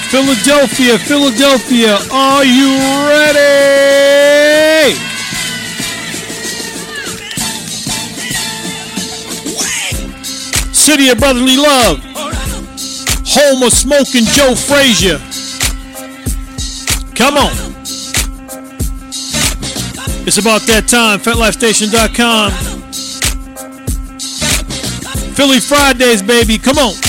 Philadelphia, Philadelphia, are you ready? City of brotherly love, home of smoking Joe Frazier. Come on. It's about that time, FetLifeStation.com. Philly Fridays, baby, come on.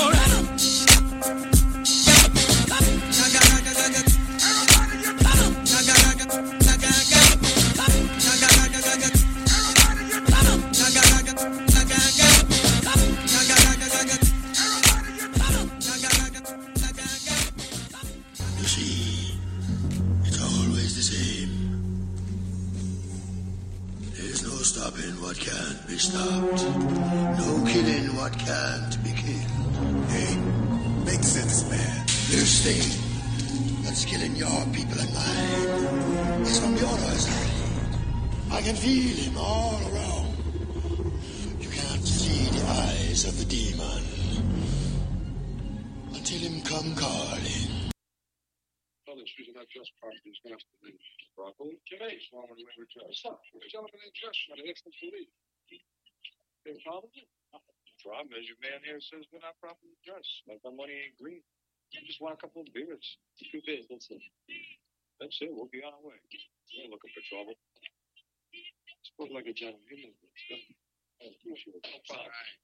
Problem is, your man here says we're not properly dressed. Like my money ain't green. I just want a couple of beers. 2 beers, that's it. That's it. We'll be on our way. We're looking for trouble. Spoke like a gentleman. You know, I appreciate it. All right.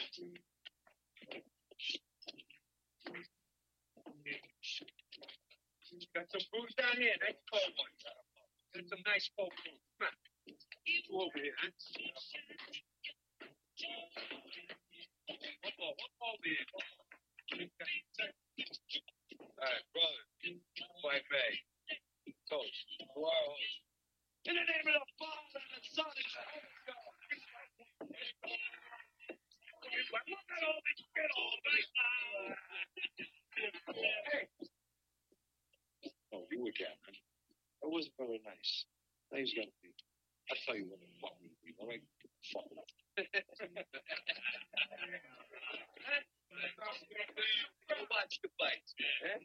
Got some booze down here. Nice cold one. Got some nice cold food. Come on. Go over here, huh? One more beer. All right, brother. White Bay. Toast. Wow. In the name of the Father and the Son and the Holy Ghost. Look at all this shit all night now. Hey. Oh, you were Cameron. That wasn't very nice. Now he's got to be. I'll tell you what the fuck we be. All right? Fuck it up. Watch the fights. Hey.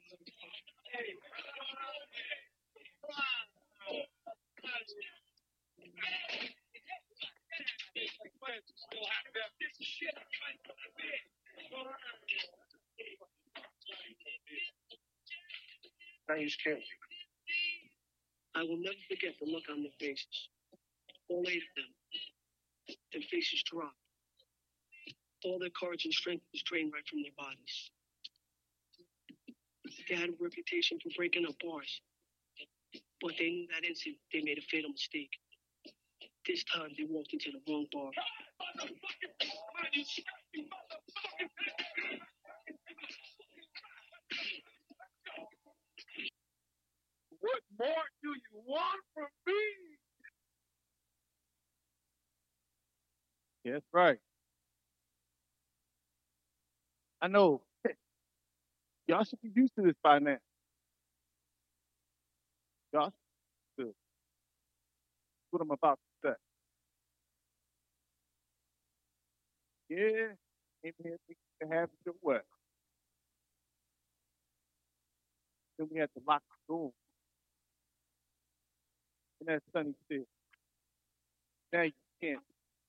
Now you scared me. I will never forget the look on their faces. All 8 of them. Their faces dropped. All their courage and strength was drained right from their bodies. They had a reputation for breaking up bars. But they knew that instant they made a fatal mistake. This time they walked into the wrong bar. What more do you want from me? Yeah, that's right. I know. Y'all should be used to this by now. Y'all should. What I'm about to say. Yeah, in here thinking to have it your way. Then we had to lock the door. And that Sunny said, now you can't.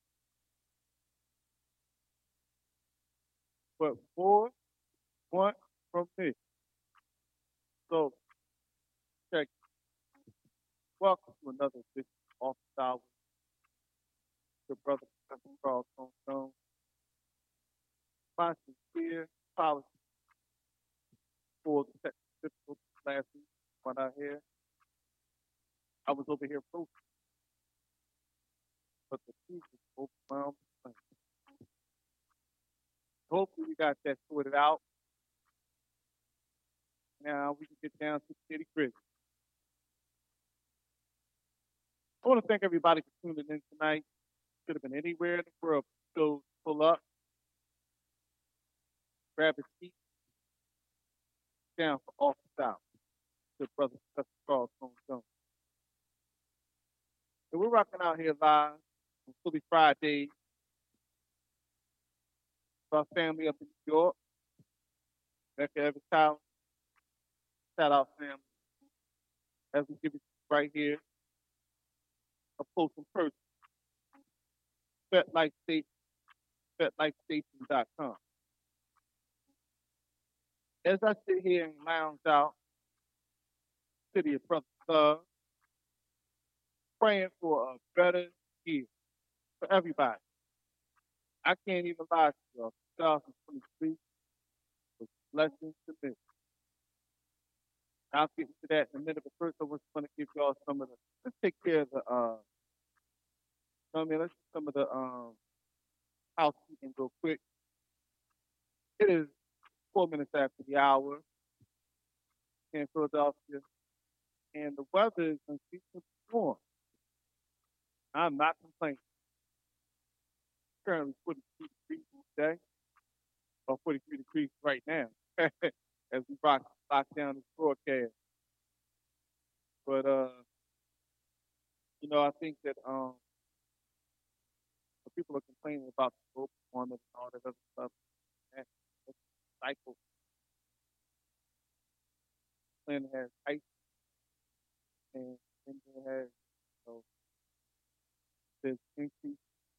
But more want from me. So, check. Welcome to another edition of Office Hours. Your brother, Professor Charles Stone. My sincere apologies for the technical difficulties last week when I here. I was over here focused, but the truth is overwhelmed. Hopefully we got that sorted out. Now we can get down to the nitty gritty. I want to thank everybody for tuning in tonight. Could have been anywhere in the world. So pull up, grab a seat, down for Office Hours. Good brother, Professor Charles Stone. So we're rocking out here live on Philly Fridays. Our family up in New York, Mecca Evans Town, shout out family as we give it right here, a post in person, FetLife Station, FetLifeStation.com. As I sit here and lounge out, City of Brother Love, praying for a better year for everybody. I can't even lie to y'all. 2023 was a blessing to me. I'll get into that in a minute, but first I was going to give y'all some of the, let's take care of the, let's do some of the housekeeping real quick. It is 4 minutes after the hour in Philadelphia, and the weather is unseasonably warm. I'm not complaining. Currently 43 degrees today, or 43 degrees right now, as we lock down this broadcast. But I think that people are complaining about the global warming and all that other stuff. That cycle. Planet has ice, and India has, there's increased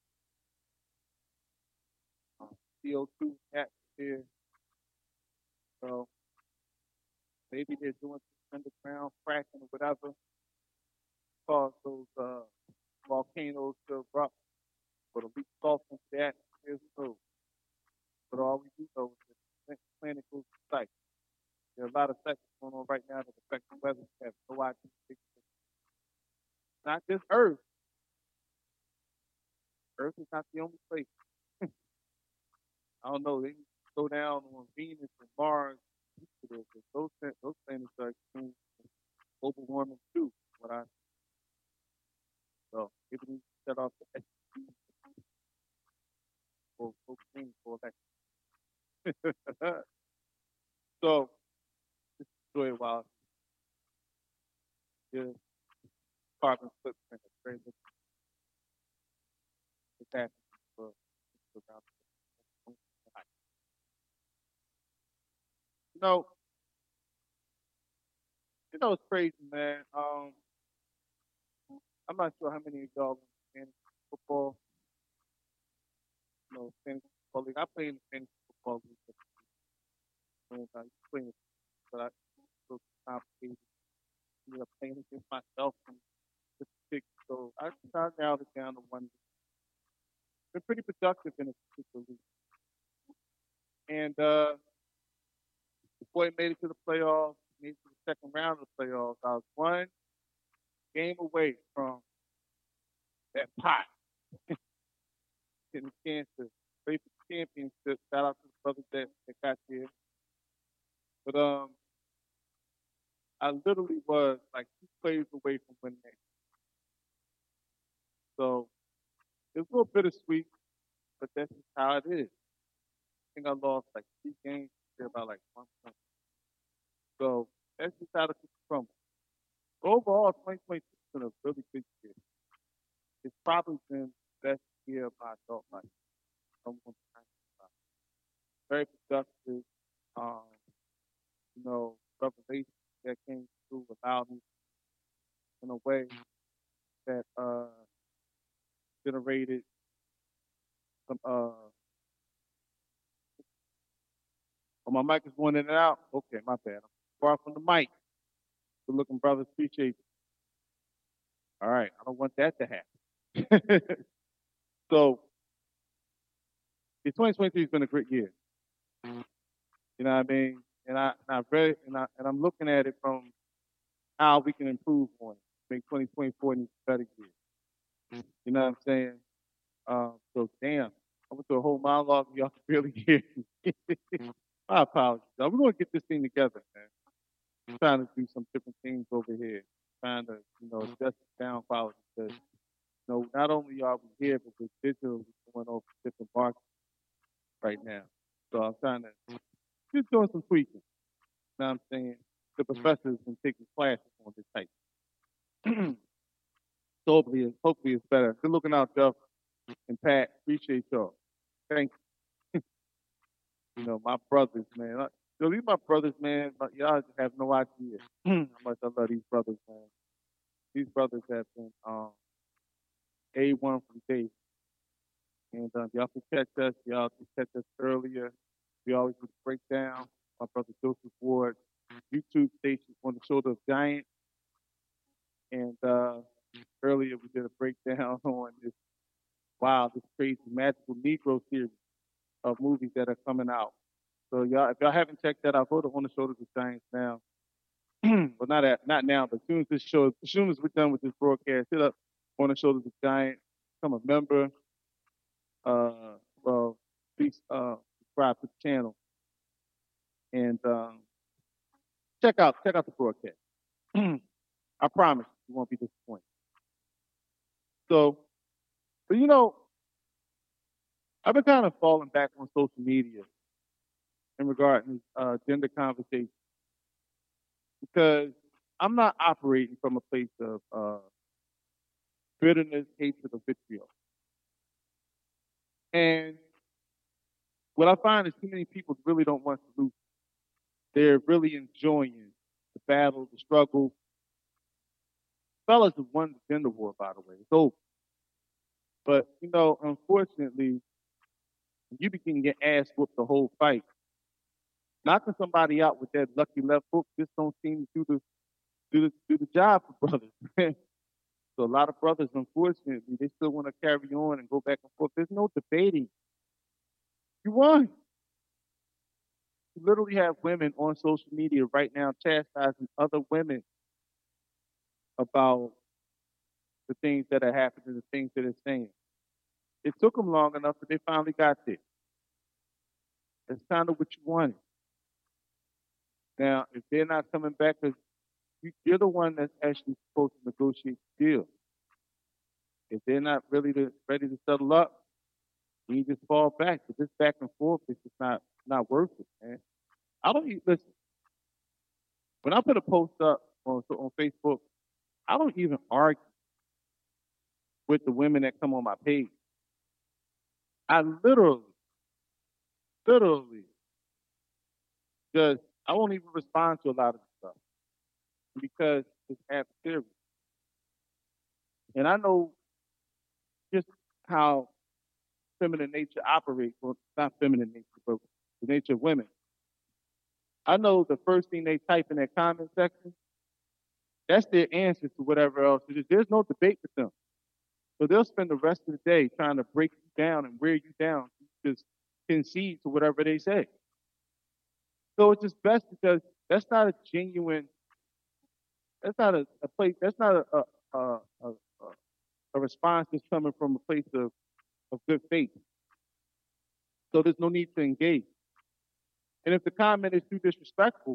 CO2 in the atmosphere. So maybe they're doing some underground fracking or whatever, cause those volcanoes to erupt or to leak salt into the atmosphere. So, but all we do know is that the planet goes to cycle. There are a lot of sectors going on right now that affect the weather. We have no idea. Not just Earth. Earth is not the only place. I don't know. They need to go down on Venus and Mars. Those planets are experiencing global warming too. So people need to set off the SUV for cocaine for election. So just enjoy it while your carbon footprint is very little. It's happening for around. It's crazy, man. I'm not sure how many of y'all fantasy football. Fantasy football league. I play in the fantasy football league. And I play it, but I so complicated. Playing against myself and just pick. So I narrowed it down to one. Been pretty productive in a particular league. And before he made it to the playoffs, made it to the second round of the playoffs, I was one game away from that pot. Getting a chance to play for the championship. Shout out to the brothers that got there. But I literally was like 2 plays away from winning that. So it was a little bittersweet, but that's just how it is. I think I lost like 3 games, about like 1 point. So that's just how the cookie crumbles. Overall, 2022 has been a really good year. It's probably been the best year of my adult life. Very productive. Revelations that came through allowed me in a way that generated some oh, my mic is going in and out. Okay, my bad. I'm far from the mic. Good looking brothers, appreciate you. All right, I don't want that to happen. So 2023 has been a great year. You know what I mean? And I'm looking at it from how we can improve on it. Make 2024 a better year. You know what I'm saying? So damn, I went through a whole monologue and y'all can barely hear me. My apologies. We're gonna get this thing together, man. I'm trying to do some different things over here. Trying to, adjust the sound quality because not only are we here, but we're digitally going over different markets right now. So I'm trying to just doing some tweaking. You know what I'm saying? The professor's been taking classes on this type. So hopefully it's better. Good looking out, Jeff and Pat. Appreciate y'all. Thank you. My brothers, man. So these my brothers, man. But y'all just have no idea how much I love these brothers, man. These brothers have been A1 from day. And y'all can catch us. Y'all can catch us earlier. We always do the breakdown. My brother Joseph Ward, YouTube station on the shoulder of Giant. And earlier we did a breakdown on this this crazy magical Negro series of movies that are coming out. So y'all, if y'all haven't checked that out, go to On the Shoulders of Giants now. Well, not now, but as soon as we're done with this broadcast, hit up On the Shoulders of Giants, become a member. Well, please subscribe to the channel and check out the broadcast. I promise you won't be disappointed. So, but I've been kind of falling back on social media in regard to gender conversation because I'm not operating from a place of bitterness, hatred, or vitriol. And what I find is too many people really don't want solutions. They're really enjoying the battle, the struggle. Fellas have won the gender war, by the way. It's over. But, unfortunately, you begin to get ass whooped the whole fight. Knocking somebody out with that lucky left hook just don't seem to do the job for brothers. So a lot of brothers, unfortunately, they still want to carry on and go back and forth. There's no debating. You won. You literally have women on social media right now chastising other women about the things that are happening, the things that they're saying. It took them long enough, but they finally got there. That's kind of what you wanted. Now, if they're not coming back, because you're the one that's actually supposed to negotiate the deal. If they're not really ready to settle up, you just fall back. But this back and forth is just not worth it, man. I don't even listen. When I put a post up on Facebook, I don't even argue with the women that come on my page. I literally, just I won't even respond to a lot of stuff because it's adversarial. And I know just how feminine nature operates, well, not feminine nature, but the nature of women. I know the first thing they type in their comment section, that's their answer to whatever else it is. There's no debate with them. So they'll spend the rest of the day trying to break you down and wear you down, just concede to whatever they say. So it's just best because that's not a genuine, that's not a place, that's not a response that's coming from a place of good faith. So there's no need to engage. And if the comment is too disrespectful,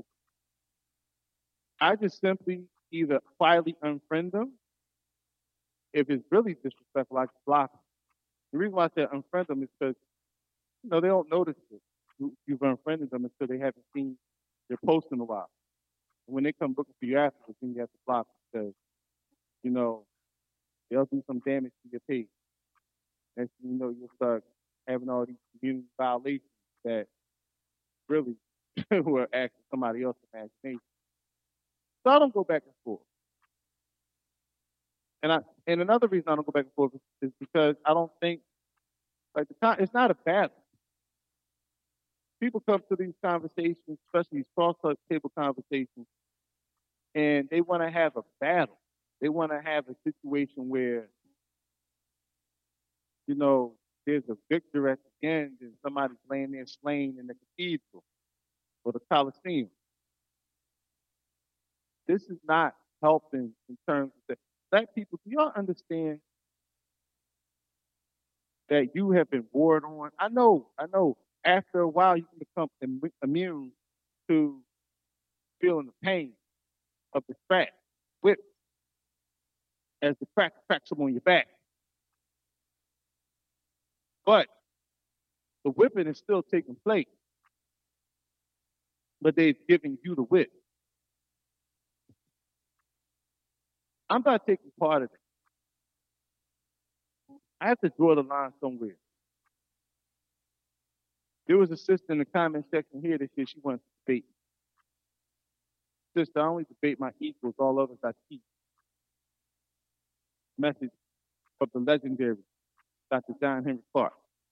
I just simply either quietly unfriend them. If it's really disrespectful, I just block them. The reason why I say unfriend them is because, they don't notice it. You've unfriended them until they haven't seen your post in a while. And when they come looking for you afterwards, then you have to block them because, they'll do some damage to your page. Next thing you know, you'll start having all these community violations that really were actually somebody else's imagination. So I don't go back and forth. And another reason I don't go back and forth is because I don't think it's not a battle. People come to these conversations, especially these cross table conversations, and they want to have a battle. They want to have a situation where, there's a victor at the end and somebody's laying there slain in the cathedral or the Coliseum. This is not helping in terms of that. Black people, do y'all understand that you have been warred on? I know. After a while, you can become immune to feeling the pain of the crack whip as the crack cracks them on your back. But the whipping is still taking place. But they've given you the whip. I'm not taking part of it. I have to draw the line somewhere. There was a sister in the comment section here that said she wants debate. Sister, I only debate my equals. All others I teach. Message of the legendary Dr. John Henry Clark.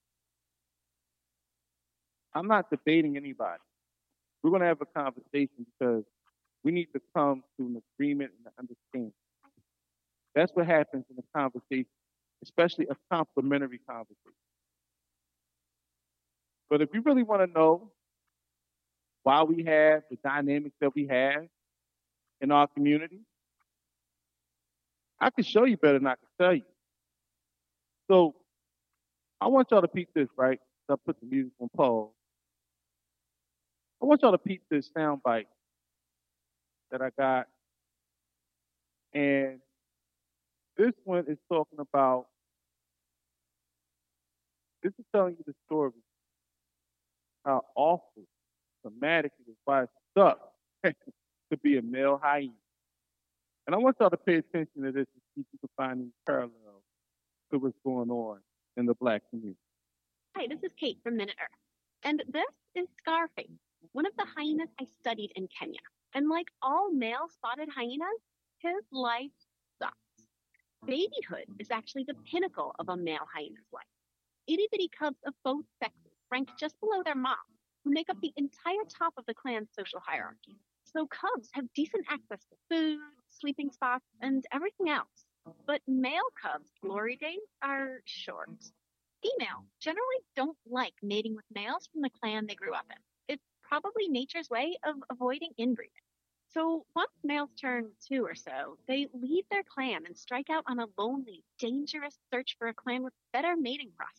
I'm not debating anybody. We're going to have a conversation because we need to come to an agreement and an understanding. That's what happens in a conversation, especially a complimentary conversation. But if you really want to know why we have the dynamics that we have in our community, I can show you better than I can tell you. So I want y'all to peep this, right? So I put the music on pause. I want y'all to peep this sound bite that I got. And this one is talking about, this is telling you the story, how awful, traumatic it is, why it sucks to be a male hyena. And I want y'all to pay attention to this and see if you can find any parallels to what's going on in the Black community. Hi, this is Kate from Minute Earth. And this is Scarface, one of the hyenas I studied in Kenya. And like all male spotted hyenas, his life sucks. Babyhood is actually the pinnacle of a male hyena's life. Itty bitty cubs of both sexes rank just below their mom, who make up the entire top of the clan's social hierarchy. So cubs have decent access to food, sleeping spots, and everything else. But male cubs' glory days are short. Females generally don't like mating with males from the clan they grew up in. It's probably nature's way of avoiding inbreeding. So once males turn 2 or so, they leave their clan and strike out on a lonely, dangerous search for a clan with better mating prospects.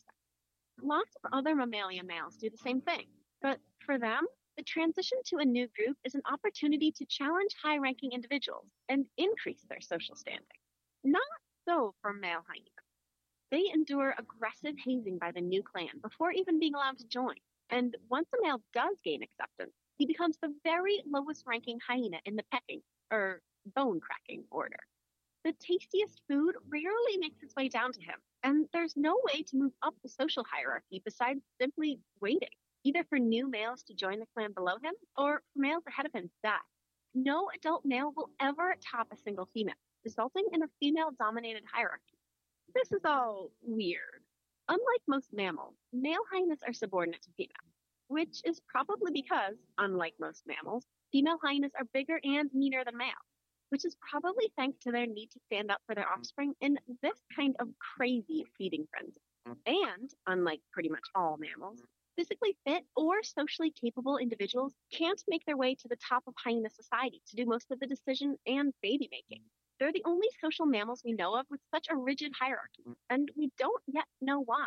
Lots of other mammalia males do the same thing, but for them, the transition to a new group is an opportunity to challenge high-ranking individuals and increase their social standing. Not so for male hyenas. They endure aggressive hazing by the new clan before even being allowed to join. And once a male does gain acceptance, he becomes the very lowest ranking hyena in the pecking, or bone cracking order. The tastiest food rarely makes its way down to him, and there's no way to move up the social hierarchy besides simply waiting, either for new males to join the clan below him, or for males ahead of him to die. No adult male will ever top a single female, resulting in a female-dominated hierarchy. This is all weird. Unlike most mammals, male hyenas are subordinate to females, which is probably because, unlike most mammals, female hyenas are bigger and meaner than males, which is probably thanks to their need to stand up for their offspring in this kind of crazy feeding frenzy. And, unlike pretty much all mammals, physically fit or socially capable individuals can't make their way to the top of hyena society to do most of the decision and baby making. They're the only social mammals we know of with such a rigid hierarchy, and we don't yet know why.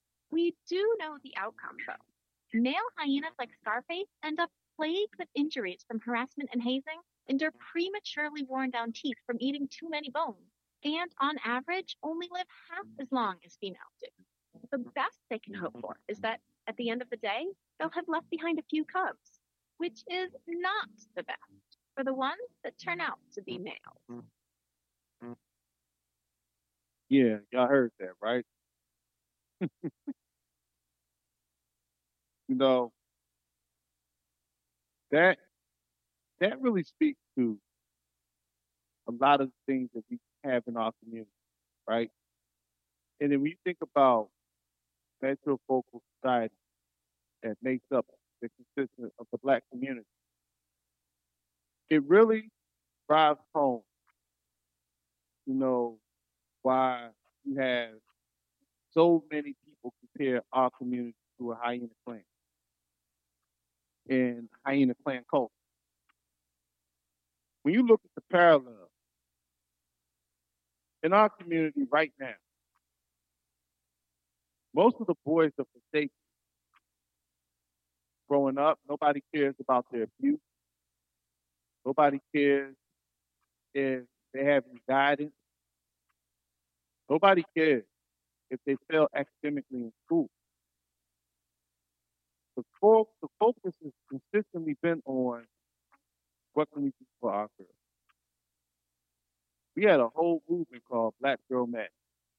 We do know the outcome, though. Male hyenas like Scarface end up plagued with injuries from harassment and hazing, endure prematurely worn down teeth from eating too many bones, and on average only live half as long as females do. The best they can hope for is that at the end of the day, they'll have left behind a few cubs, which is not the best for the ones that turn out to be males. Yeah, y'all heard that, right? You know, that that really speaks to a lot of things that we have in our community, right? And then when you think about metrofocal society that makes up the consistent of the Black community, it really drives home, you know, why you have so many people compare our community to a hyena clan and hyena clan culture. When you look at the parallel in our community right now, most of the boys of the state growing up, nobody cares about their abuse. Nobody cares if they have any guidance. Nobody cares if they fail academically in school. The focus has consistently been on what can we do for our girls. We had a whole movement called Black Girl Magic.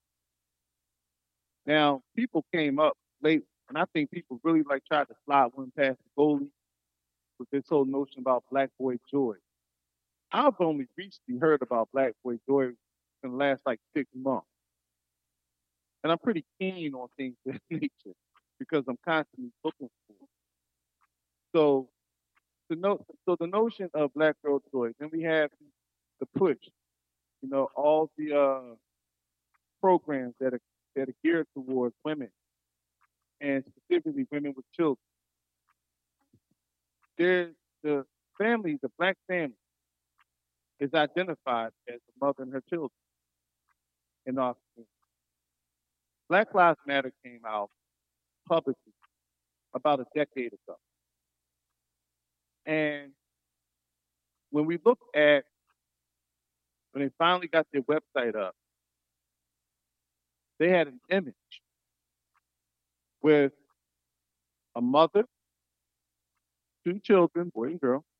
Now, people came up late, and I think people really like tried to slide one past the goalie with this whole notion about Black Boy Joy. I've only recently heard about Black Boy Joy in the last like 6 months. And I'm pretty keen on things of that nature because I'm constantly looking for it. So the notion of Black Girl Joy, then we have the push, all the programs that are geared towards women and specifically women with children. There's the family, the Black family is identified as the mother and her children in our community. Black Lives Matter came out publicly about a decade ago. And when we look at when they finally got their website up, they had an image with a mother, two children, boy and girl,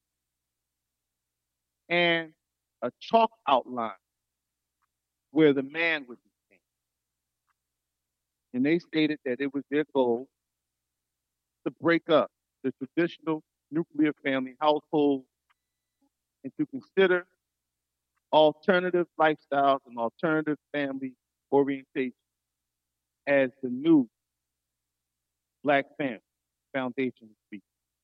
and a chalk outline where the man would be seen. And they stated that it was their goal to break up the traditional nuclear family household and to consider alternative lifestyles and alternative family orientation as the new Black family foundation to speak.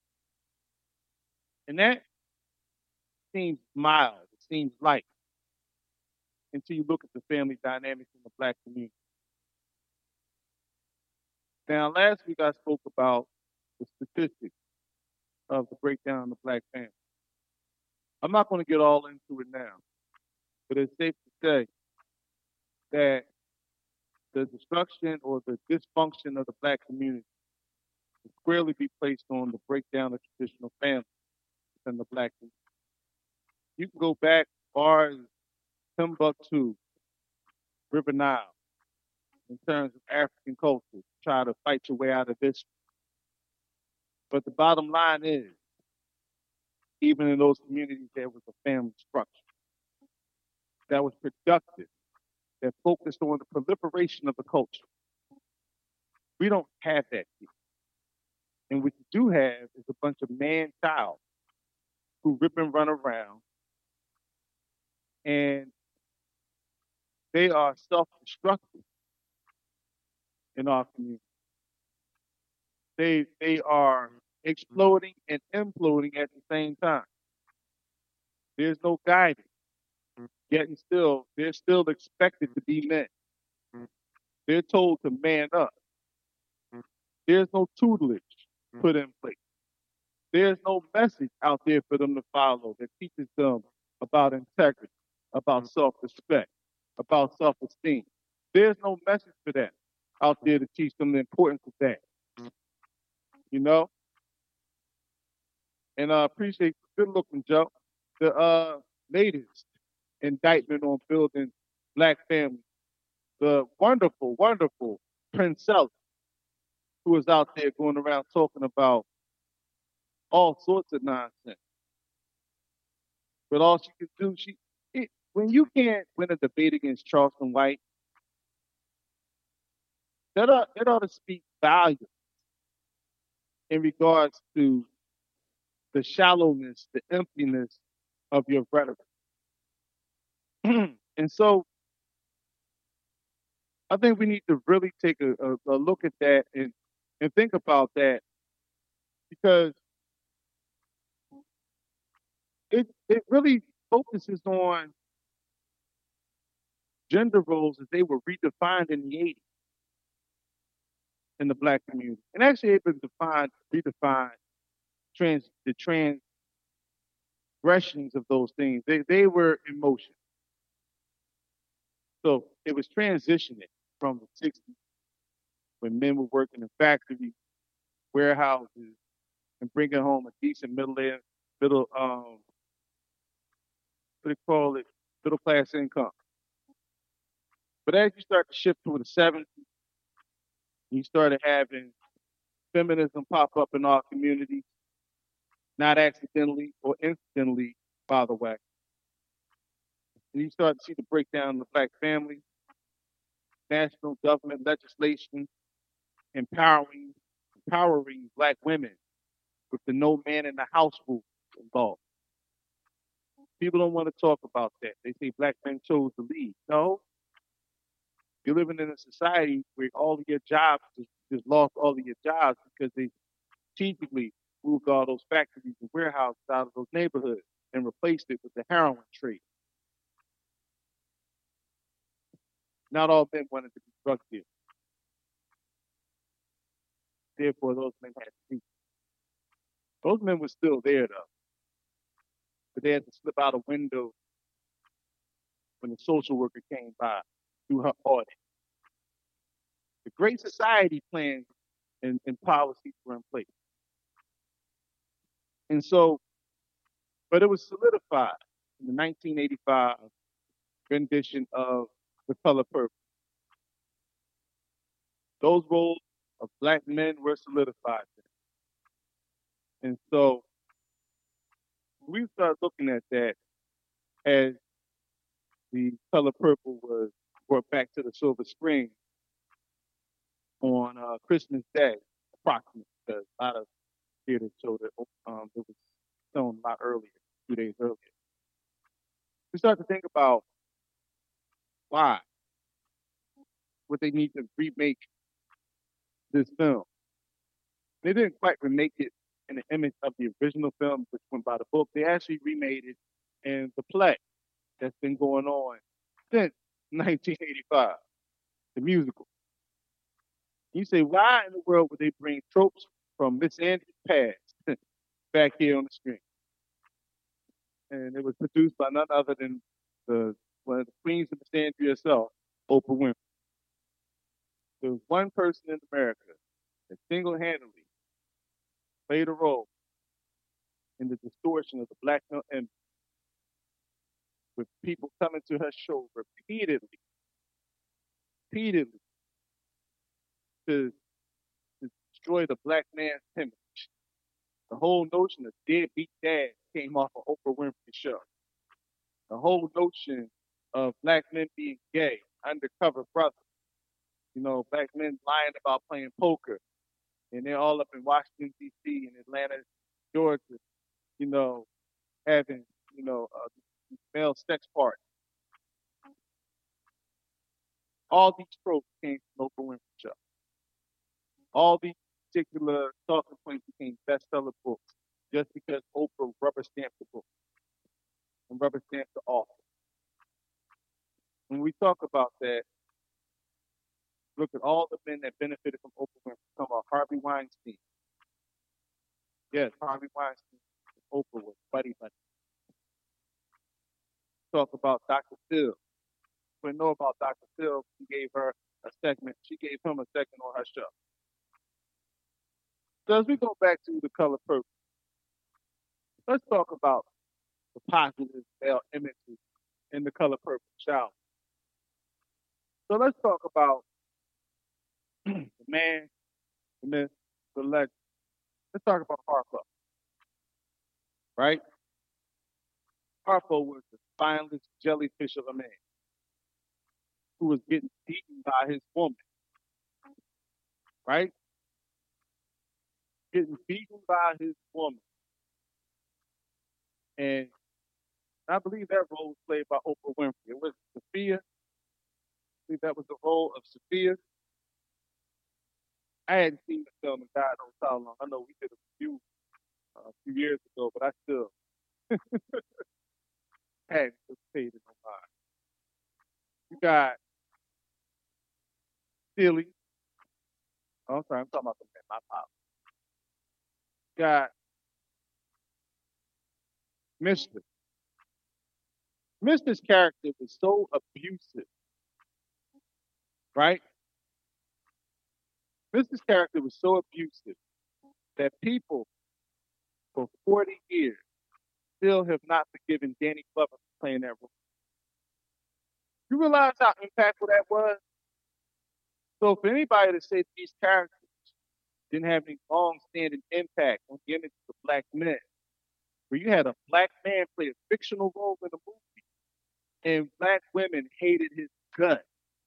And that seems mild, it seems light until you look at the family dynamics in the Black community. Now, last week I spoke about the statistics of the breakdown of the Black family. I'm not going to get all into it now, but it's safe to say that the destruction or the dysfunction of the Black community will squarely be placed on the breakdown of traditional families within the Black community. You can go back as far as Timbuktu, River Nile, in terms of African culture, to try to fight your way out of this. But the bottom line is, even in those communities, there was a family structure that was productive, that focused on the proliferation of the culture. We don't have that here. And what you do have is a bunch of man-child who rip and run around, and they are self-destructive in our community. They are exploding and imploding at the same time. There's no guidance. Yet and still, they're still expected to be men. They're told to man up. There's no tutelage put in place. There's no message out there for them to follow that teaches them about integrity, about self-respect, about self-esteem. There's no message for that out there to teach them the importance of that. And I appreciate good looking Joe. The latest indictment on building Black families. The wonderful, wonderful Princella, who was out there going around talking about all sorts of nonsense. But all she could do, when you can't win a debate against Charleston White, that ought to speak volumes in regards to the shallowness, the emptiness of your rhetoric. And so I think we need to really take a look at that and think about that, because it really focuses on gender roles as they were redefined in the 80s in the Black community. And actually they've been redefined, the transgressions of those things. They were in motion. So it was transitioning from the 60s when men were working in factories, warehouses, and bringing home a decent middle class income. But as you start to shift toward the 70s, you started having feminism pop up in our community, not accidentally or incidentally, by the way. And you start to see the breakdown of the Black family, national government legislation, empowering Black women with the no man in the house rule involved. People don't want to talk about that. They say black men chose to lead. No, you're living in a society where all of your jobs just lost all of your jobs because they strategically moved all those factories and warehouses out of those neighborhoods and replaced it with the heroin trade. Not all men wanted to be drug dealers. Therefore, those men had to leave. Those men were still there though, but they had to slip out a window when the social worker came by through her audit. The Great Society plans and policies were in place. And so, but it was solidified in the 1985 rendition of The Color Purple. Those roles of black men were solidified. And so we start looking at that as the Color Purple was brought back to the Silver Spring on Christmas Day, approximately, because a lot of theaters showed it. It was shown a lot earlier, 2 days earlier. We start to think about why would they need to remake this film. They didn't quite remake it in the image of the original film, which went by the book. They actually remade it in the play that's been going on since 1985, the musical. You say, why in the world would they bring tropes from Miss Andy's past back here on the screen? And it was produced by none other than one of the queens of Miss Andy herself, Oprah Winfrey. There was one person in America that single-handedly played a role in the distortion of the black male image, with people coming to her show repeatedly to destroy the black man's image. The whole notion of deadbeat dad came off of Oprah Winfrey's show. The whole notion of black men being gay, undercover brothers, black men lying about playing poker, and they're all up in Washington, D.C. and Atlanta, Georgia, having, male sex parties. All these tropes came from Oprah Winfrey show. All these particular talking points became bestseller books just because Oprah rubber stamped the book and rubber stamped the author. When we talk about that, look at all the men that benefited from Oprah Winfrey. Talk about Harvey Weinstein. Yes, Harvey Weinstein and Oprah was buddy. Talk about Dr. Phil. We know about Dr. Phil. She gave him a segment on her show. So as we go back to The Color Purple, let's talk about the positive male images in The Color Purple, shall we? So let's talk about the man, the myth, the legend. Let's talk about Harpo, right? Harpo was the spineless jellyfish of a man who was getting beaten by his woman, right? Getting beaten by his woman. And I believe that role was played by Oprah Winfrey. It was Sophia. I think that was the role of Sophia. I hadn't seen the film in God knows how long. I know we did a review a few years ago, but I still hadn't participated in no mind. You got Silly. Oh, I'm sorry, I'm talking about the man, my pop. You got Mr. Mr.'s character was so abusive, right? Mr.'s character was so abusive that people for 40 years still have not forgiven Danny Glover for playing that role. You realize how impactful that was? So for anybody to say these characters didn't have any long-standing impact on the image of black men, where you had a black man play a fictional role in a movie, and black women hated his guts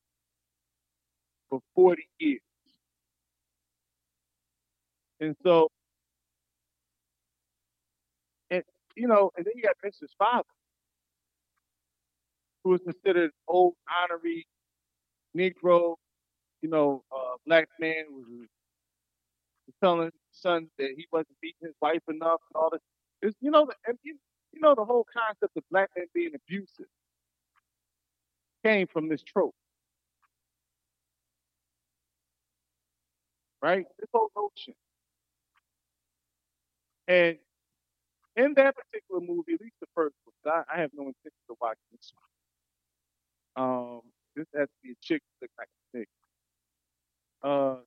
for 40 years. And so you know, and then you got Mrs. Father, who was considered old honorary Negro, you know, black man was telling his son that he wasn't beating his wife enough and all this. It's, you know, you know, the whole concept of black men being abusive came from this trope, right? This whole notion. And in that particular movie, at least the first one, 'cause I have no intention of watching this one. This has to be a chick that looks like a chick. Uh,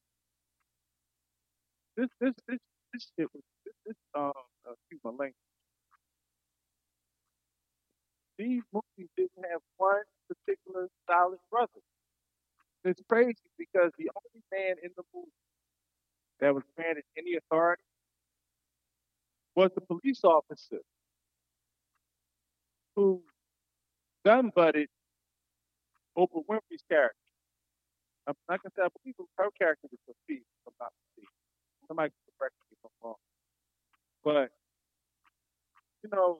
this shit was excuse my language. These movies didn't have one particular solid brother. It's crazy because the only man in the movie that was granted any authority was the police officer who gun butted Oprah Winfrey's character. Like I said, I believe her character was Sophie, if I'm not mistaken. Somebody can correct me if I'm wrong. But, you know,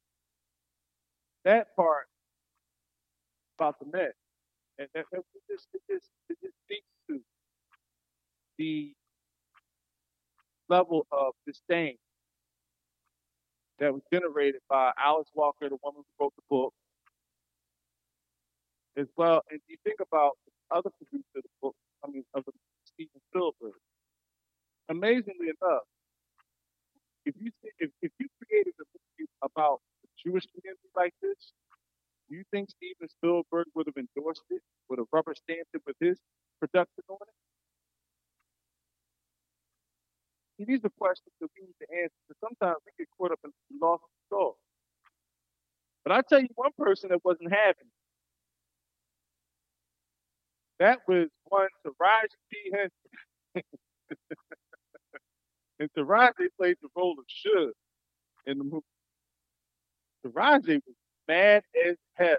that part about the men, and it just speaks to the level of disdain that was generated by Alice Walker, the woman who wrote the book, as well. And you think about the other producer of the book, of the Steven Spielberg. Amazingly enough, if you created a movie about the Jewish community like this, do you think Steven Spielberg would have endorsed it, would have rubber stamped it with his production on it? See, these are questions that we need to answer because sometimes we get caught up in lost thought. But I tell you one person that wasn't having it. That was one Taraji P. Henson. And Taraji played the role of Suge in the movie. Taraji was mad as hell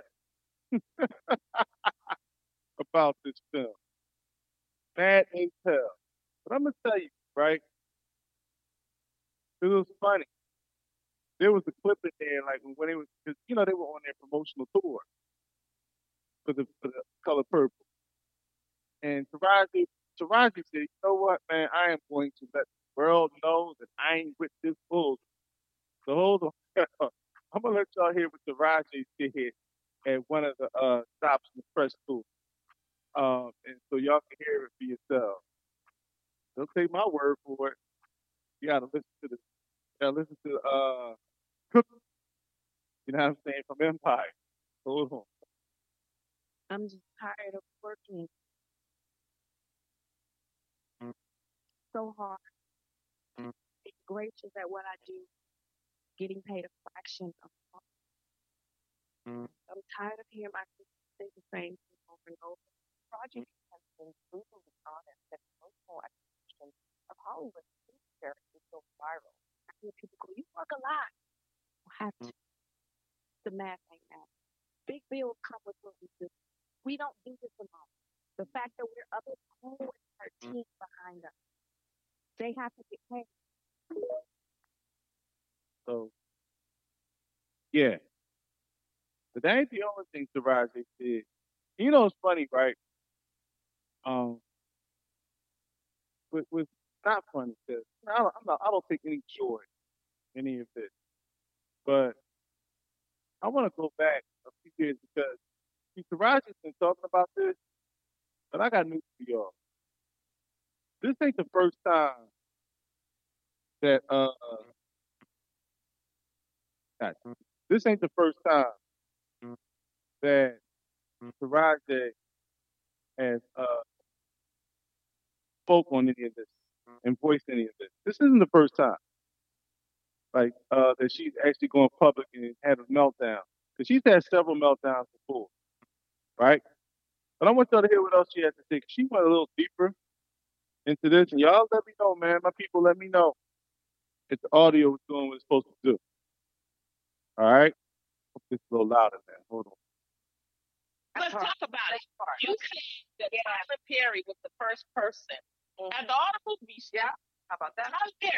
about this film. Mad as hell. But I'm gonna tell you, right? It was funny. There was a clip in there, like when they was, cause you know they were on their promotional tour for the Color Purple, and Taraji said, "You know what, man? I am going to let the world know that I ain't with this bull." So hold on, I'm gonna let y'all hear what Taraji did at one of the stops in the press tour, and so y'all can hear it for yourself. Don't take my word for it. You gotta listen to the, Cook. You know what I'm saying, from Empire. Hold on. I'm just tired of working so hard, being gracious at what I do, getting paid a fraction of what I'm tired of hearing my sister say the same thing over and over. The project has been brutally honest and emotional execution of Hollywood feature is so viral. I hear people go, "You work a lot." You have to. The math ain't math. Big bills come with what we do. We don't do this alone. The fact that we're other people with our team behind us, they have to get paid. So yeah, but that ain't the only thing Taraji did. You know, it's funny, right? Um, with not funny because I don't take any joy in any of this. But I want to go back a few years because see, Taraji's been talking about this, but I got news for y'all. This ain't the first time that God, this ain't the first time that Taraji has spoke on any of this and voiced any of this. This isn't the first time, like that she's actually gone public and had a meltdown. Because she's had several meltdowns before, right? But I want y'all to hear what else she has to say. 'Cause she went a little deeper into this, and y'all let me know, man. My people, let me know if the audio is doing what it's supposed to do. All right? Hope this is a little louder, man. Hold on. Let's talk about it. You said that Tyler Perry was the first person. And the article be yeah. How about that? Tyler Perry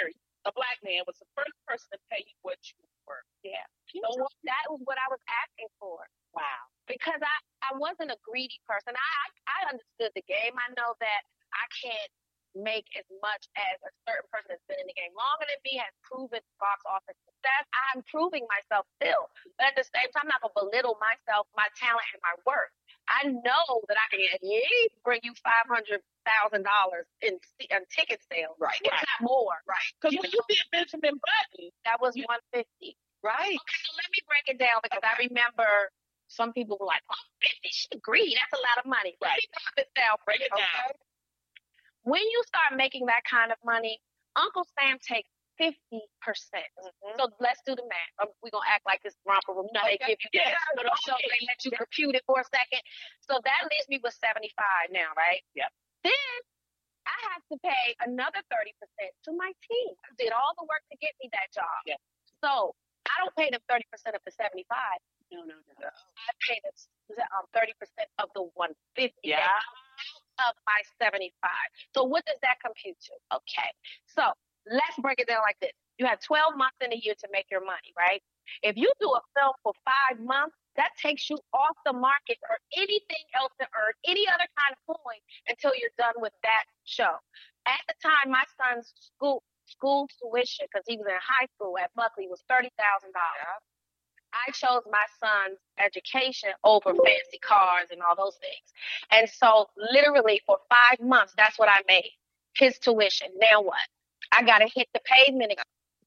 a black man was the first person to pay you what you were worth. Yeah. So what? That was what I was asking for. Wow. Because I wasn't a greedy person. I understood the game. I know that I can't make as much as a certain person that's been in the game longer than me, has proven box office success. I'm proving myself still. But at the same time, I'm not going to belittle myself, my talent, and my worth. I know that I can at least bring you $500,000 in ticket sales. Right. If not more. Right. Because when you did Benjamin Button, that was 150. Right. Okay, so let me break it down because I remember some people were like, "Oh, 50, she agreed. That's a lot of money." Right. Let me break this down. Break it down. When you start making that kind of money, Uncle Sam takes 50%. Mm-hmm. So let's do the math. We're going to act like this romper room. You know, they give you that, but also they let you compute it for a second. So that leaves me with 75 now, right? Yep. Then I have to pay another 30% to my team. I did all the work to get me that job. Yep. So I don't pay them 30% of the 75. No. I pay them 30% of the 150. Yeah. Of my 75. So what does that compute to? Okay. So let's break it down like this. You have 12 months in a year to make your money, right? If you do a film for 5 months, that takes you off the market for anything else to earn any other kind of coin until you're done with that show. At the time, my son's school tuition, because he was in high school at Buckley, was $30,000. Yeah. I chose my son's education over fancy cars and all those things. And so literally for 5 months, that's what I made. His tuition. Now what? I got to hit the pavement again.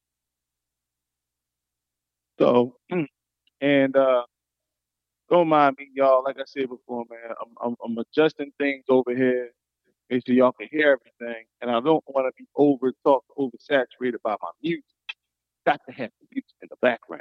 So, and don't mind me, y'all. Like I said before, man, I'm adjusting things over here, make sure y'all can hear everything. And I don't want to be oversaturated by my music. Got to have the music in the background.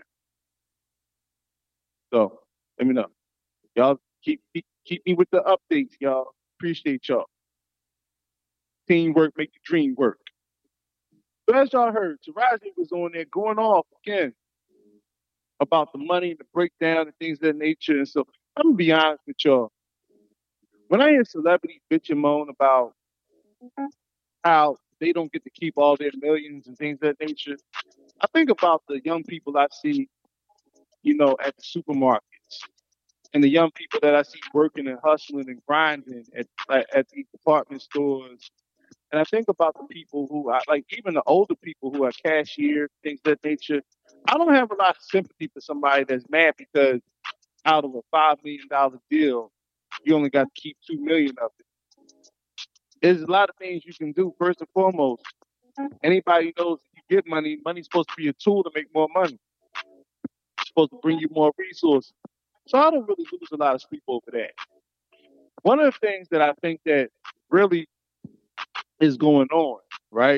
So let me know. Y'all keep me with the updates, y'all. Appreciate y'all. Teamwork make the dream work. So as y'all heard, Taraji was on there going off again about the money, the breakdown, and things of that nature. And so I'm gonna be honest with y'all. When I hear celebrities bitch and moan about how they don't get to keep all their millions and things of that nature, I think about the young people I see, at the supermarkets, and the young people that I see working and hustling and grinding at these department stores. And I think about the people who are like, even the older people who are cashiers, things of that nature. I don't have a lot of sympathy for somebody that's mad because out of a $5 million deal, you only got to keep $2 million of it. There's a lot of things you can do. First and foremost, anybody knows if you get money, money's supposed to be a tool to make more money. It's supposed to bring you more resources. So I don't really lose a lot of sleep over that. One of the things that I think that really is going on, right,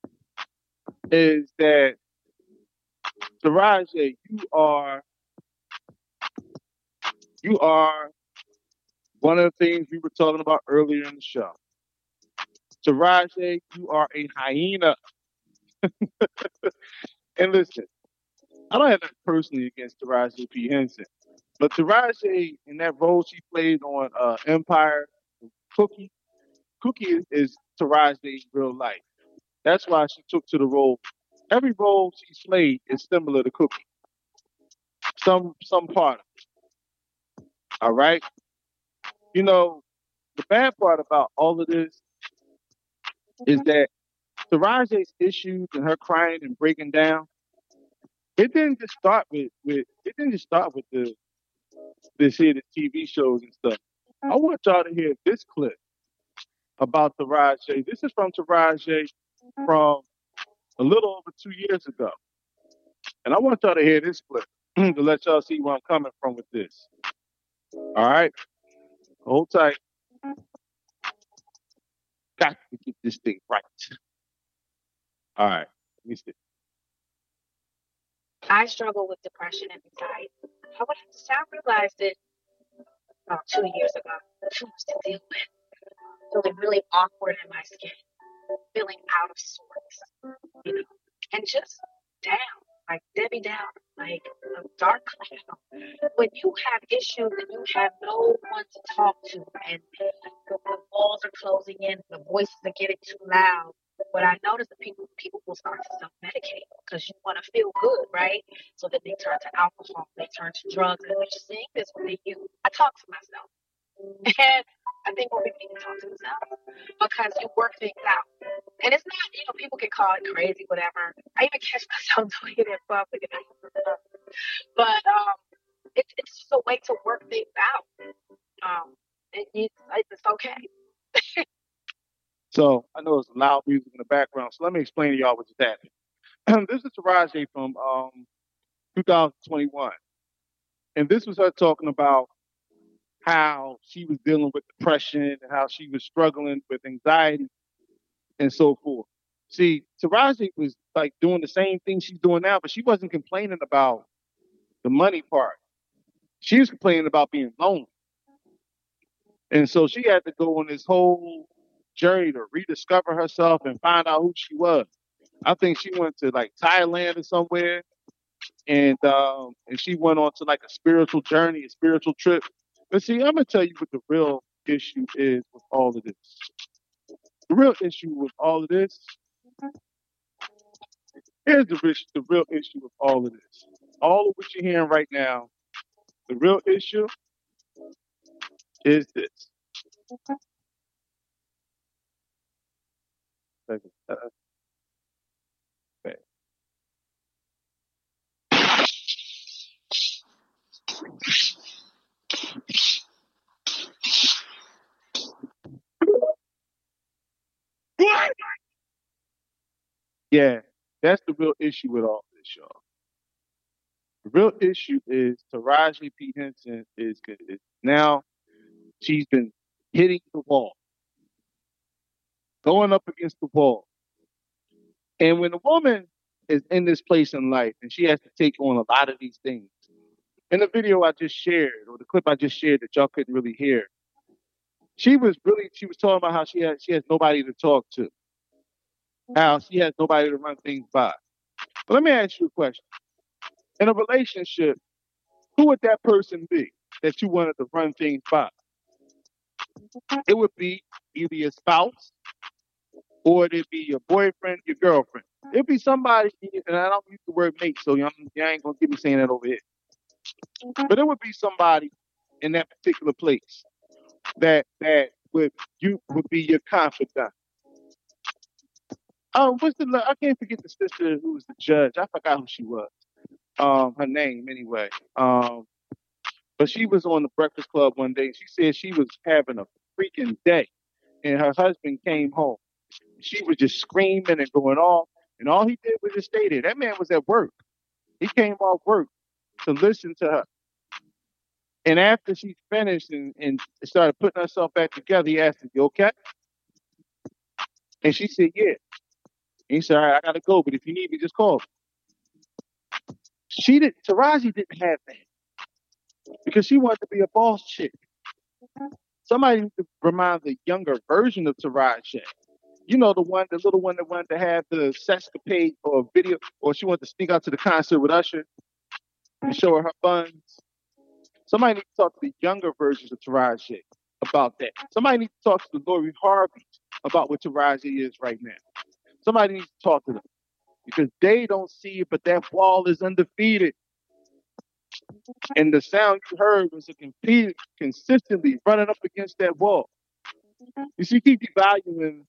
is that Taraji, you are one of the things we were talking about earlier in the show. Taraji, you are a hyena. And listen, I don't have nothing personally against Taraji P. Henson, but Taraji, in that role she played on Empire, Cookie is Taraji's real life. That's why she took to the role. Every role she's played is similar to Cookie. Some part of it. All right. The bad part about all of this is that Taraji's issues and her crying and breaking down, it didn't just start with the TV shows and stuff. I want y'all to hear this clip about Taraji. This is from Taraji from a little over 2 years ago. And I want y'all to hear this clip to let y'all see where I'm coming from with this. All right? Hold tight. Got to get this thing right. All right. Let me see. I struggle with depression and anxiety. I realized it about 2 years ago. Too much to deal with. Feeling really awkward in my skin. Feeling out of sorts. And just down. Like Debbie down. Like a dark cloud. When you have issues and you have no one to talk to and the walls are closing in, the voices are getting too loud. What I noticed, that people will start to self-medicate. because you want to feel good, right? So then they turn to alcohol, they turn to drugs, and what you're seeing is what they use. I talk to myself, and I think what we need to talk to ourselves because you work things out. And it's not, people can call it crazy, whatever. I even catch myself doing it in public, but it's just a way to work things out. It's okay. So I know there's loud music in the background, so let me explain to y'all what just happened. This is Taraji from 2021, and this was her talking about how she was dealing with depression and how she was struggling with anxiety and so forth. See, Taraji was like doing the same thing she's doing now, but she wasn't complaining about the money part. She was complaining about being lonely. And so she had to go on this whole journey to rediscover herself and find out who she was. I think she went to like Thailand or somewhere, and she went on to like a spiritual journey, a spiritual trip. But see, I'm gonna tell you what the real issue is with all of this. The real issue with all of this, here's the real issue with all of this. All of what you're hearing right now, the real issue is this. Okay. Yeah, that's the real issue with all this, y'all. The real issue is Taraji P. Henson is now she's been hitting the wall, going up against the wall. And when a woman is in this place in life and she has to take on a lot of these things, in the video I just shared, or the clip I just shared that y'all couldn't really hear, she was talking about how she has nobody to talk to, how she has nobody to run things by. But let me ask you a question. In a relationship, who would that person be that you wanted to run things by? It would be either your spouse or it'd be your boyfriend, your girlfriend. It'd be somebody, and I don't use the word mate, so y'all ain't gonna get me saying that over here. But it would be somebody in that particular place that would be your confidant. I can't forget the sister who was the judge. I forgot who she was. Her name anyway. But she was on the Breakfast Club one day. She said she was having a freaking day, and her husband came home. She was just screaming and going off, and all he did was just stay there. That man was at work. He came off work to listen to her. And after she finished and started putting herself back together, he asked her, "You okay?" And she said, "Yeah." And he said, "All right, I gotta go, but if you need me, just call me." Taraji didn't have that because she wanted to be a boss chick. Somebody needs to remind the younger version of Taraji. You know, the little one that wanted to have the sexcapade or video, or she wanted to sneak out to the concert with Usher and show her buns. Somebody needs to talk to the younger versions of Taraji about that. Somebody needs to talk to the Lori Harveys about what Taraji is right now. Somebody needs to talk to them because they don't see it, but that wall is undefeated. And the sound you heard was a compete consistently running up against that wall. You see, keep devaluing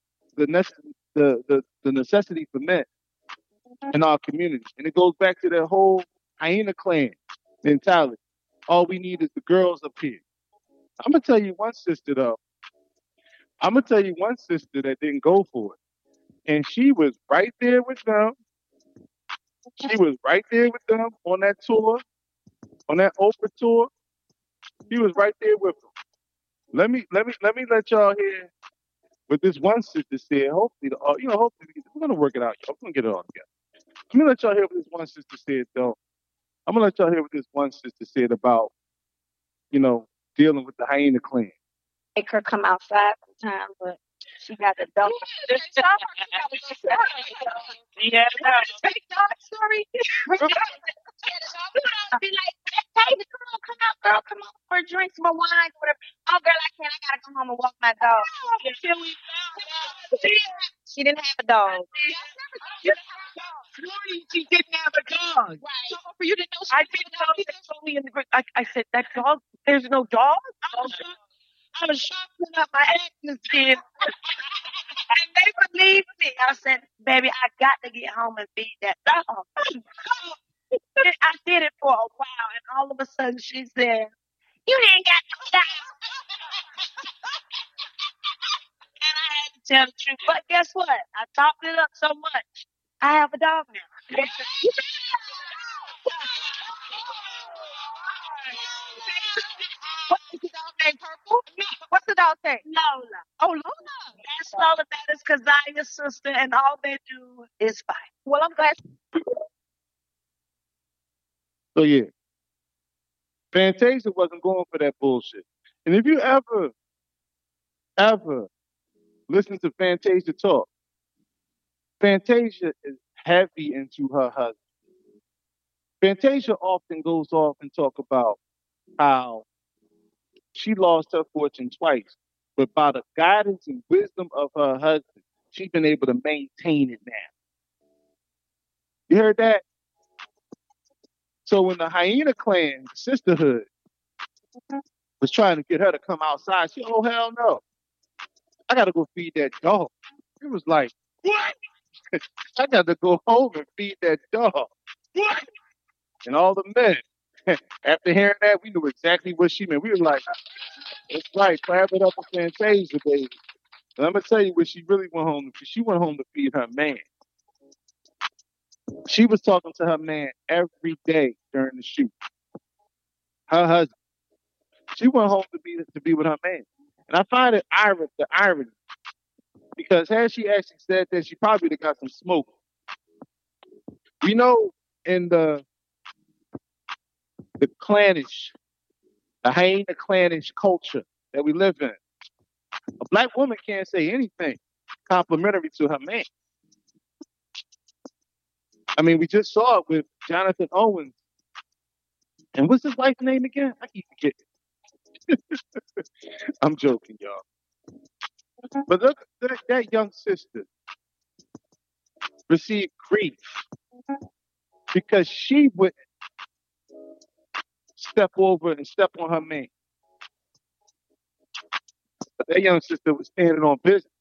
the necessity for men in our community. And it goes back to that whole hyena clan mentality. All we need is the girls up here. I'm going to tell you one sister, though. I'm going to tell you one sister that didn't go for it. And she was right there with them. She was right there with them on that tour, on that Oprah tour. She was right there with them. Let me let y'all hear what this one sister said. Hopefully, hopefully we're gonna work it out. Y'all. We're gonna get it all together. Let me let y'all hear what this one sister said, though. I'm gonna let y'all hear what this one sister said about, dealing with the hyena clan. Make her come outside sometimes, but she got the dog. Yeah, Sorry. Be like, hey, come out, girl, come on for a drink, some wine, whatever. Oh, girl, I can't. I gotta go home and walk my dog. She didn't have a dog. she did. I didn't know they told me in the group. I said, that dog, there's no dog? I was sharpening up my actions then. And they believed me. I said, baby, I got to get home and feed that dog. I did it for a while, and all of a sudden she said, you ain't got no dog. And I had to tell the truth. But guess what? I talked it up so much. I have a dog now. What is the dog named Purple? What's the dog's name? Lola. Oh, Lola. That's Lola. That is Keziah's sister, and all they do is fight. Well, I'm glad. So yeah, Fantasia wasn't going for that bullshit. And if you ever listen to Fantasia talk, Fantasia is heavy into her husband. Fantasia often goes off and talk about how she lost her fortune twice, but by the guidance and wisdom of her husband, she's been able to maintain it now. You heard that? So when the Hyena Clan sisterhood was trying to get her to come outside, she, oh hell no, I gotta go feed that dog. It was like, what? I got to go home and feed that dog. What? And all the men, after hearing that, we knew exactly what she meant. We were like, it's right, clap it up for Fantasia, baby. And I'm gonna tell you what she really went home to. She went home to feed her man. She was talking to her man every day during the shoot. Her husband. She went home to be with her man. And I find it the irony. Because had she actually said that, she probably would have got some smoke. We know in the clannish, the hyena clannish culture that we live in, a black woman can't say anything complimentary to her man. I mean, we just saw it with Jonathan Owens. And what's his wife's name again? I keep forgetting. I'm joking, y'all. But look, that young sister received grief because she would step over and step on her man. But that young sister was standing on business.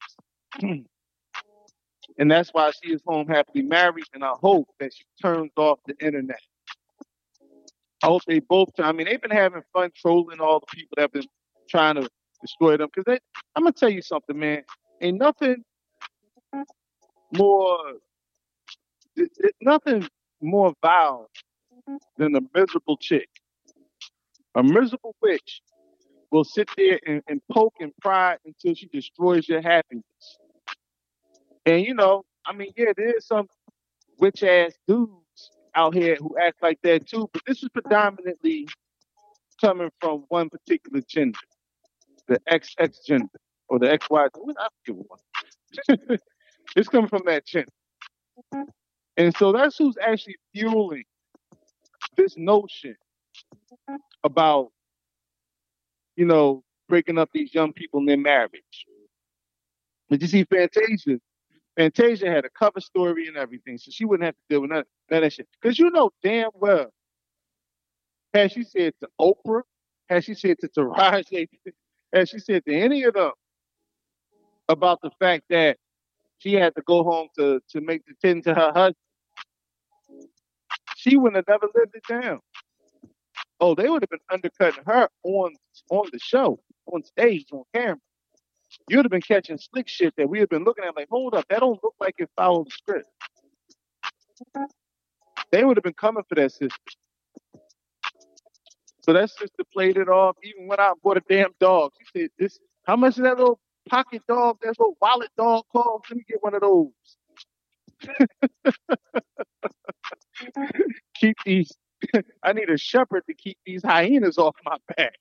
And that's why she is home happily married. And I hope that she turns off the internet. I hope they both, I mean, they've been having fun trolling all the people that have been trying to destroy them. Because I'm going to tell you something, man. Ain't nothing more, nothing more vile than a miserable chick. A miserable witch will sit there and poke and pry until she destroys your happiness. And, you know, I mean, yeah, there's some witch ass dudes out here who act like that too, but this is predominantly coming from one particular gender, the XX gender or the XY. I forget one. It's coming from that gender. And so that's who's actually fueling this notion about, you know, breaking up these young people in their marriage. Did you see Fantasia? Fantasia had a cover story and everything, so she wouldn't have to deal with none of that shit. Because you know damn well, had she said to Oprah, had she said to Taraji, had she said to any of them about the fact that she had to go home to make the tin to her husband, she wouldn't have never lived it down. Oh, they would have been undercutting her on the show, on stage, on camera. You would have been catching slick shit that we have been looking at like, hold up, that don't look like it followed the script. They would have been coming for that sister. So that sister played it off, even went out and bought a damn dog. She said, "This, how much is that little pocket dog, that little wallet dog cost? Let me get one of those." Keep these, I need a shepherd to keep these hyenas off my back.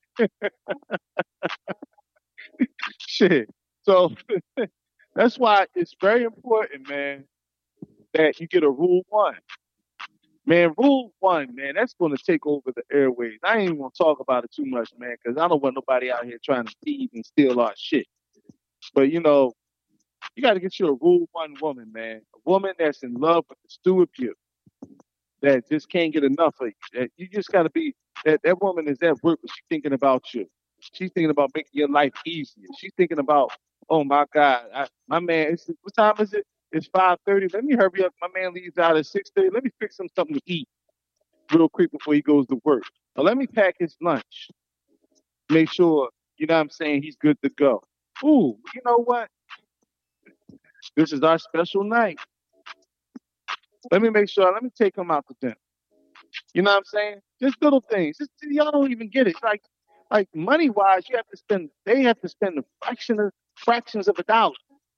Shit. So that's why it's very important, man, that you get a Rule 1. Man, Rule 1, man, that's going to take over the airways. I ain't even going to talk about it too much, man, because I don't want nobody out here trying to thieve and steal our shit. But, you know, you got to get you a Rule 1 woman, man. A woman that's in love with the Stewart Pugh. that just can't get enough of you. That you just gotta be that woman is at work, but she's thinking about you. She's thinking about making your life easier. She's thinking about, oh my God, my man. What time is it? It's 5:30. Let me hurry up. My man leaves out at 6:30. Let me fix him something to eat real quick before he goes to work. Or let me pack his lunch. Make sure, you know what I'm saying, he's good to go. Ooh, you know what? This is our special night. Let me make sure. Let me take him out to dinner. You know what I'm saying? Just little things. Just, y'all don't even get it. Like money wise, you have to spend. They have to spend fractions of a dollar,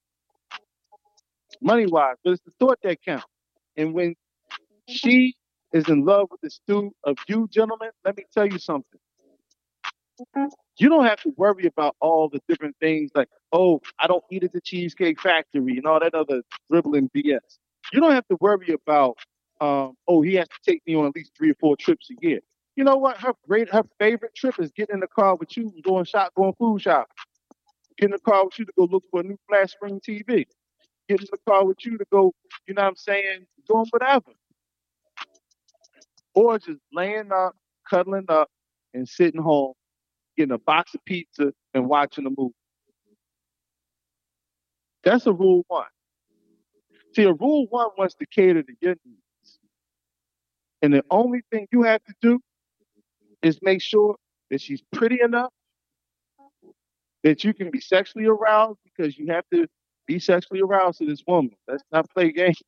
money wise. But it's the thought that counts. And when she is in love with the stew of you, gentlemen, let me tell you something. You don't have to worry about all the different things like, oh, I don't eat at the Cheesecake Factory and all that other dribbling BS. You don't have to worry about, oh, he has to take me on at least 3 or 4 trips a year. You know what? Her favorite trip is getting in the car with you, going food shopping. Get in the car with you to go look for a new flat screen TV. Get in the car with you to go, you know what I'm saying, doing whatever. Or just laying up, cuddling up, and sitting home, getting a box of pizza and watching a movie. That's a rule one. See, a rule one wants to cater to your needs. And the only thing you have to do is make sure that she's pretty enough that you can be sexually aroused, because you have to be sexually aroused to this woman. Let's not play games.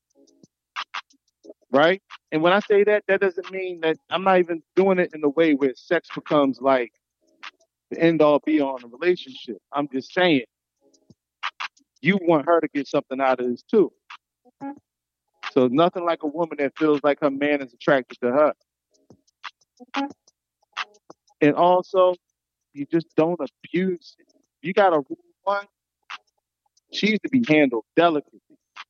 Right? And when I say that, that doesn't mean that I'm not even doing it in a way where sex becomes like the end all be all in a relationship. I'm just saying you want her to get something out of this too. So nothing like a woman that feels like her man is attracted to her. And also, you just don't abuse it. You got a rule one. She needs to be handled delicately.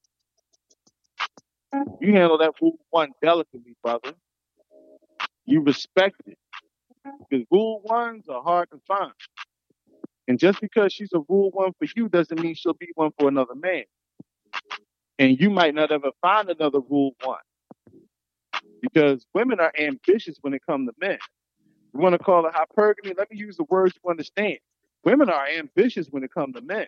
You handle that rule one delicately, brother. You respect it. Because rule ones are hard to find. And just because she's a rule one for you doesn't mean she'll be one for another man. And you might not ever find another rule one. Because women are ambitious when it comes to men. You want to call it hypergamy? Let me use the words you understand. Women are ambitious when it comes to men.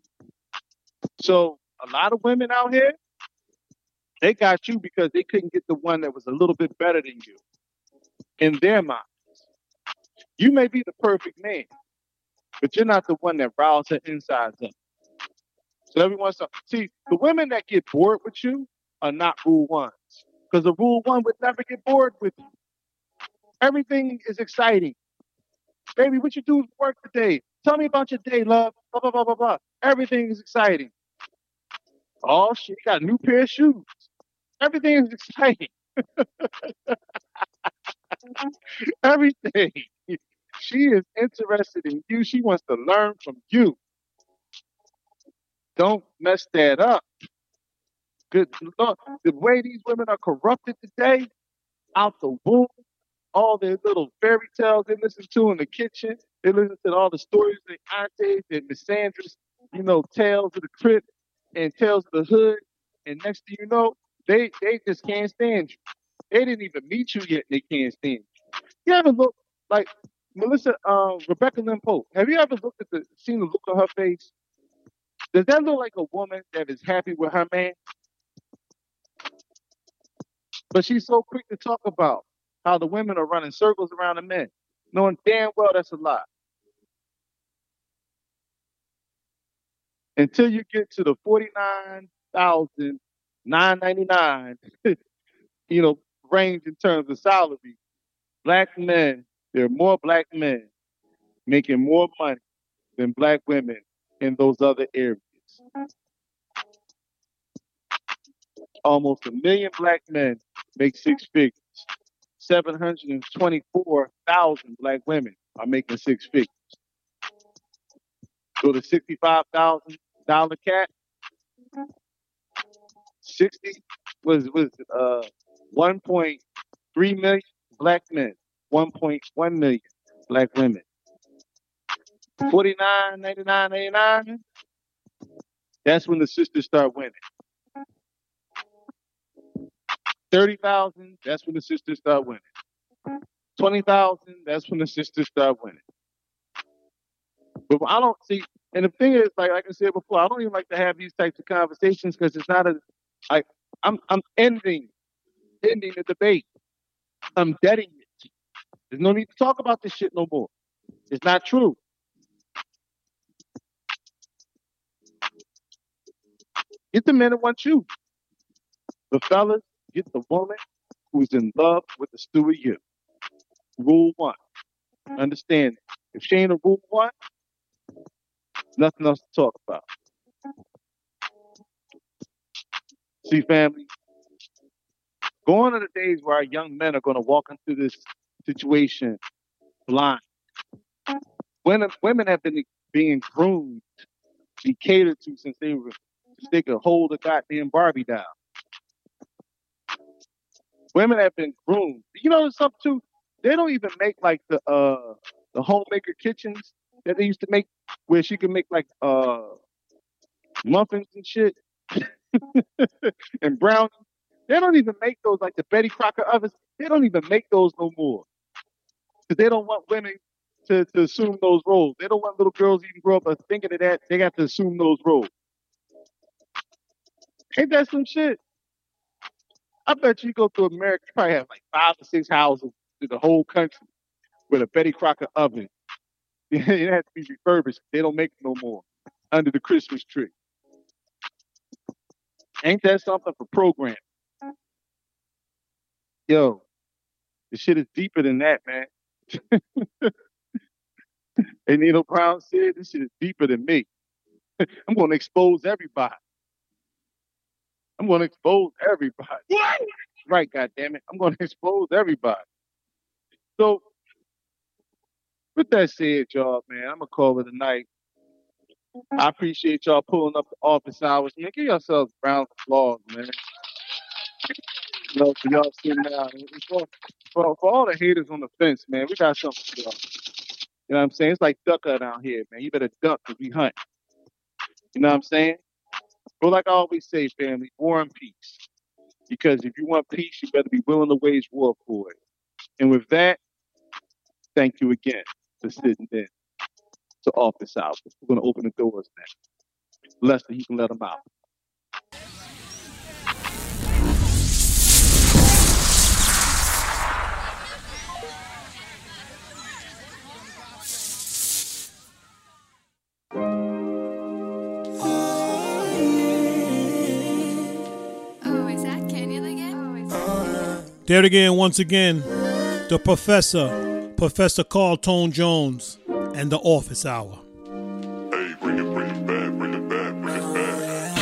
So a lot of women out here, they got you because they couldn't get the one that was a little bit better than you in their minds. You may be the perfect man, but you're not the one that riles her insides up. So everyone's see, the women that get bored with you are not rule ones, because the rule one would never get bored with you. Everything is exciting. Baby, what you do for work today? Tell me about your day, love. Blah, blah, blah, blah, blah. Everything is exciting. Oh, shit, you got a new pair of shoes. Everything is exciting. Everything. She is interested in you. She wants to learn from you. Don't mess that up. Good Lord. The way these women are corrupted today, out the womb, all their little fairy tales they listen to in the kitchen. They listen to all the stories of their aunties and Miss Sandra's, tales of the crypt and tales of the hood. And next thing you know, they just can't stand you. They didn't even meet you yet, and they can't stand you. You ever look like Rebecca Lynn Pope? Have you ever seen the look on her face? Does that look like a woman that is happy with her man? But she's so quick to talk about how the women are running circles around the men, knowing damn well that's a lie. Until you get to the $49,999, range in terms of salary, black men, there are more black men making more money than black women in those other areas. Almost 1 million black men make 6 figures. 724,000 black women are making 6 figures. So the $65,000 cap, 60 was 1.3 million black men, 1.1 million black women. 49.99.89. That's when the sisters start winning. 30,000, that's when the sisters start winning. 20,000, that's when the sisters start winning. But I don't see, and the thing is, like I said before, I don't even like to have these types of conversations because it's not I'm ending the debate. I'm deading it. There's no need to talk about this shit no more. It's not true. Get the men that want you. The fellas, get the woman who's in love with the stew of you. Rule 1. Understand it. If she ain't a rule 1, nothing else to talk about. See, family, gone are the days where our young men are going to walk into this situation blind. Women have been being groomed, be catered to since they could hold a goddamn Barbie doll. Women have been groomed. You know something too? They don't even make like the homemaker kitchens that they used to make, where she could make like muffins and shit and brownies. They don't even make those, like the Betty Crocker ovens. They don't even make those no more because they don't want women to assume those roles. They don't want little girls even grow up thinking of that. They got to assume those roles. Ain't that some shit? I bet you go through America, you probably have like 5 or 6 houses in the whole country with a Betty Crocker oven. It has to be refurbished. They don't make it no more under the Christmas tree. Ain't that something for programming? Yo, this shit is deeper than that, man. And Nino Brown said, this shit is deeper than me. I'm going to expose everybody. I'm going to expose everybody. What? Right, goddammit. I'm going to expose everybody. So, with that said, y'all, man, I'm going to call it a night. I appreciate y'all pulling up the office hours. Man, give yourselves a round of applause, man. You know, for y'all sitting down. For all the haters on the fence, man, we got something for y'all. You know what I'm saying? It's like ducker down here, man. You better duck because we hunt. You know what I'm saying? But like I always say, family, war and peace. Because if you want peace, you better be willing to wage war for it. And with that, thank you again for sitting in to office hours. We're going to open the doors now. Lester, you can let them out. There again, once again, the Professor Carl Tone Jones, and the Office Hour. Hey, bring it back, bring it back, bring it back.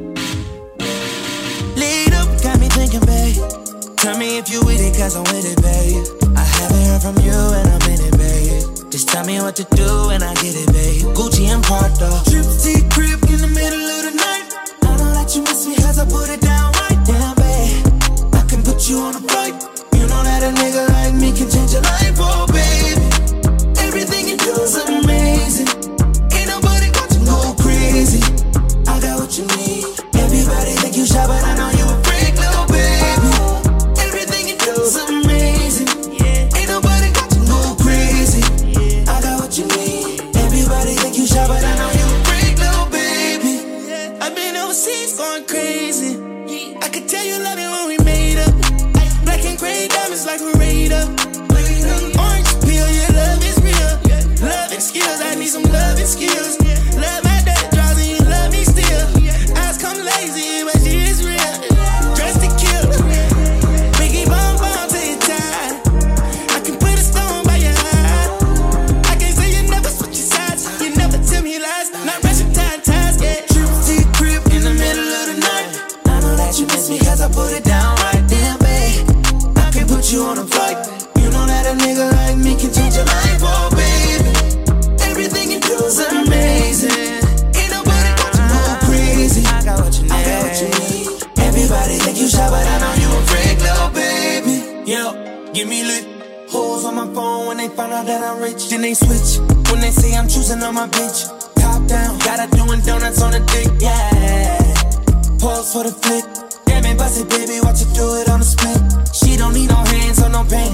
Lead up, got me thinking, babe. Tell me if you with it, cause I'm with it, babe. I haven't heard from you and I'm in it, babe. Just tell me what to do and I get it, babe. Gucci and Prada. Trip to crib in the middle of the night. I don't let you miss me cause I put it down right down, babe. I can put you on a flight. You know that a nigga like me can change your life, oh baby. Everything you do is amazing. Ain't nobody got to go crazy. I got what you need. Everybody think you shy, but I know you a freak, little baby. Everything you do is amazing. Ain't nobody got to go crazy. I got what you need. Everybody think you shy, but I know you a freak, little baby. I've been overseas going crazy. I could tell you love it when we made up. Black and gray diamonds like a radar. Orange peel, your love is real. Love and skills, I need some love and skills. Love my dirty draws and you love me still. Eyes come lazy, but she is real. Dressed to kill. Biggie bomb bomb till you tired. I can put a stone by your eye. I can't say you never switch your sides. You never tell me lies. Not rushing ties, yeah. Trip to your crib in the middle of the night. I know that you miss me cause I put it down right there, babe. I can put you on a flight. You know that a nigga like me can change your life, oh baby. Everything you do is amazing. Ain't nobody got to go crazy. I got what you need. Everybody think you shy, but I know you a freak, little baby. Yo, give me lit. Hoes on my phone when they find out that I'm rich. Then they switch when they say I'm choosing on my bitch. Top down, got her doing donuts on the dick, yeah. Pause for the flick. Damn it, bust it, baby, watch you do it on the split.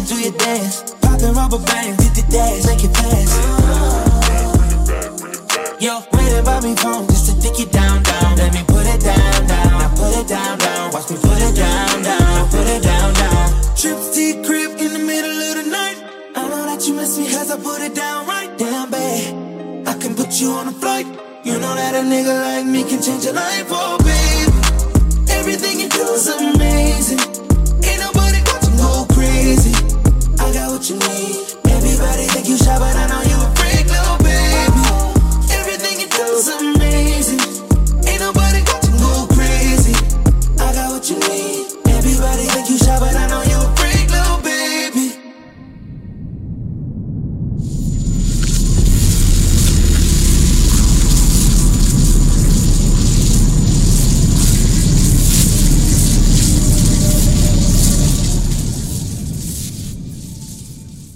do your dance. Poppin' rubber bands, hit the dash, make it fast. Yo, waiting by me phone just to dick it down, down. Let me put it down, down. Now put it down, down. Watch me put it down, down. Now put it down, down. Trips to your crib in the middle of the night. I know that you miss me cause I put it down right. Damn, babe, I can put you on a flight. You know that a nigga like me can change your life, oh